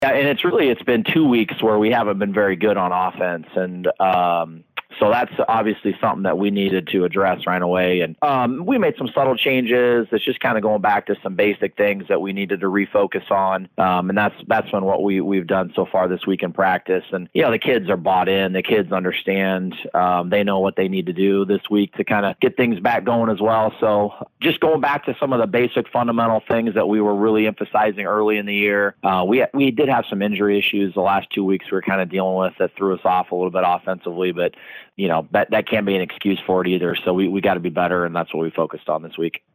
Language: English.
Yeah, and it's been 2 weeks where we haven't been very good on offense, and so that's obviously something that we needed to address right away. And we made some subtle changes. It's just kind of going back to some basic things that we needed to refocus on. And that's been what we've done so far this week in practice. And, the kids are bought in. The kids understand. They know what they need to do this week to kind of get things back going as well. So just going back to some of the basic fundamental things that we were really emphasizing early in the year. We did have some injury issues the last 2 weeks we were kind of dealing with that threw us off a little bit offensively, but that can't be an excuse for it either. So we got to be better, and that's what we focused on this week.